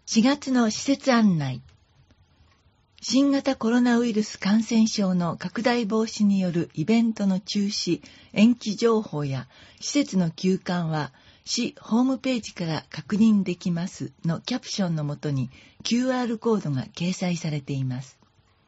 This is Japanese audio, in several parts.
4月の施設案内。新型コロナウイルス感染症の拡大防止によるイベントの中止、延期情報や施設の休館は市ホームページから確認できますのキャプションのもとに QR コードが掲載されています。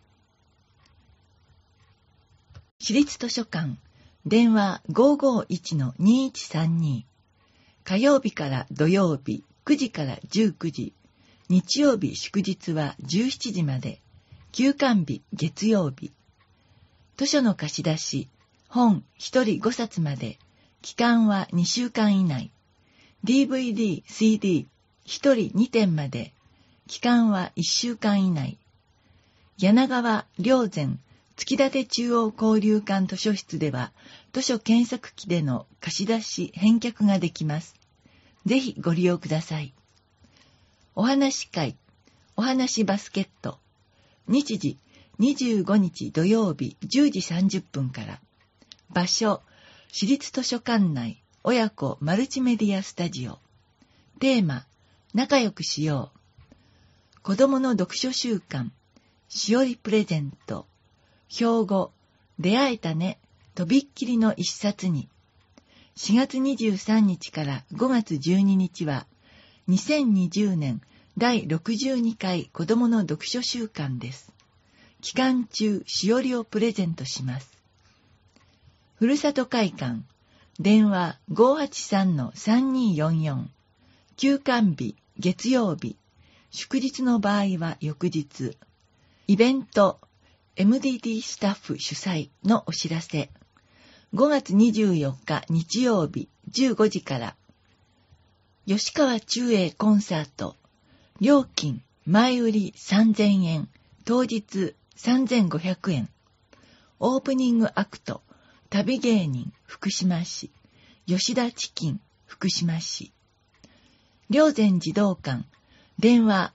市立図書館、電話 551-2132。火曜日から土曜日9時から19時、日曜日祝日は17時まで、休館日月曜日。図書の貸し出し、本1人5冊まで、期間は2週間以内。DVD、CD、1人2点まで、期間は1週間以内。柳川、霊山、月立中央交流館図書室では、図書検索機での貸し出し、返却ができます。ぜひご利用ください。お話会、お話バスケット。日時、25日土曜日10時30分から。場所、市立図書館内親子マルチメディアスタジオ。テーマ、仲良くしよう。子供の読書習慣、しおりプレゼント。標語、出会えたね、とびっきりの一冊に。4月23日から5月12日は、2020年第62回子どもの読書週間です。期間中、しおりをプレゼントします。ふるさと会館、電話 583-3244。休館日、月曜日。祝日の場合は翌日。イベント、MDT スタッフ主催のお知らせ。5月24日日曜日15時から。吉川忠英コンサート。料金、前売り3000円、当日3500円。オープニングアクト、旅芸人、福島市。吉田チキン、福島市。霊山児童館、電話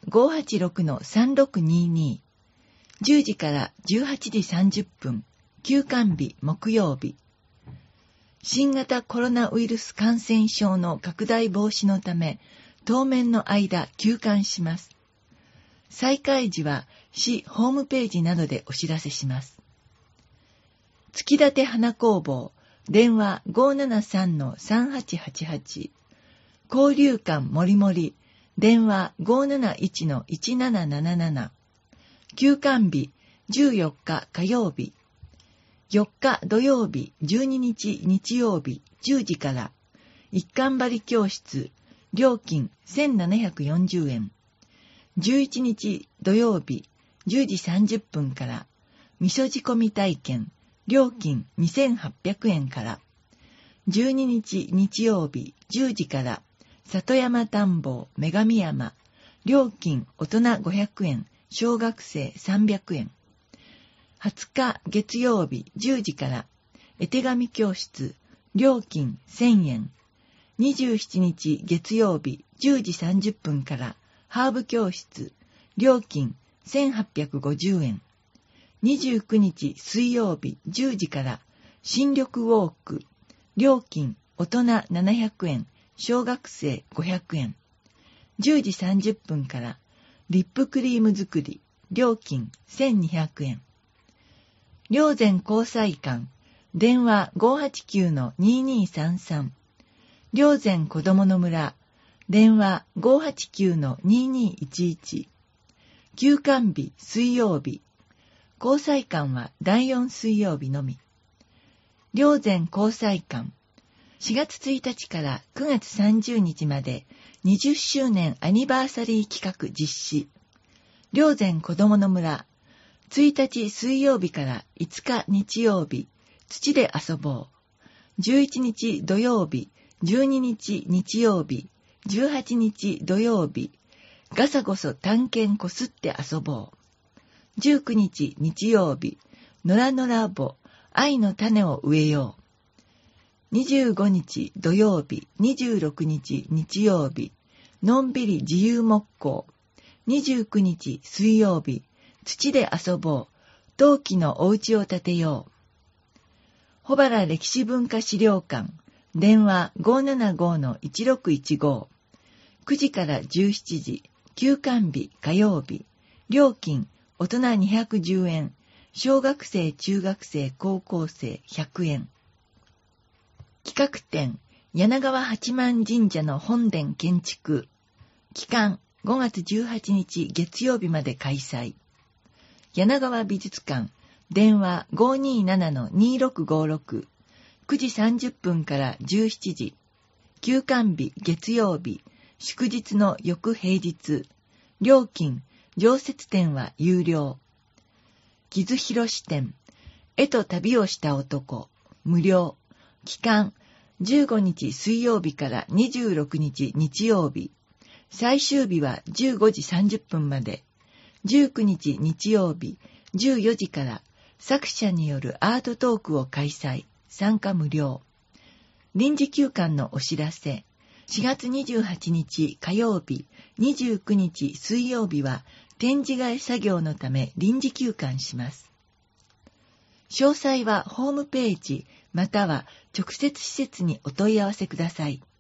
586-3622。10時から18時30分、休館日木曜日。新型コロナウイルス感染症の拡大防止のため、当面の間休館します。再開時は市ホームページなどでお知らせします。月立花工房、電話 573-3888。交流館もりもり、電話 571-1777。休館日14日火曜日。4日土曜日12日日曜日10時から。一貫張り教室、料金1740円。11日土曜日10時30分から。味噌仕込み体験、料金2800円から。12日日曜日10時から。里山探訪女神山、料金大人500円、小学生300円。20日月曜日10時から。絵手紙教室、料金1000円。27日月曜日10時30分から。ハーブ教室、料金1850円。29日水曜日10時から。新緑ウォーク、料金大人700円、小学生500円。10時30分から。リップクリーム作り、料金1200円。霊山交際館、電話 589-2233。霊山子どもの村、電話 589-2211。休館日水曜日。交際館は第4水曜日のみ。霊山交際館、4月1日から9月30日まで20周年アニバーサリー企画実施。霊山子どもの村、1日水曜日から5日日曜日、土で遊ぼう。11日土曜日、12日日曜日、18日土曜日、ガサゴソ探検こすって遊ぼう。19日日曜日、のらのらぼ、愛の種を植えよう。25日土曜日、26日日曜日、のんびり自由木工。29日水曜日、土で遊ぼう。陶器のお家を建てよう。保原歴史文化資料館、電話 575-1615。9時から17時、 休館日火曜日、料金大人210円、小学生、中学生、高校生100円。企画展、柳川八幡神社の本殿建築。期間5月18日月曜日まで開催。柳川美術館、電話 527-2656、9時30分から17時。休館日月曜日、祝日の翌平日。料金、常設展は有料。木津博支店、絵と旅をした男、無料。期間、15日水曜日から26日日曜日。最終日は15時30分まで。19日日曜日、14時から作者によるアートトークを開催。参加無料。臨時休館のお知らせ。4月28日火曜日、29日水曜日は展示替え作業のため臨時休館します。詳細はホームページまたは直接施設にお問い合わせください。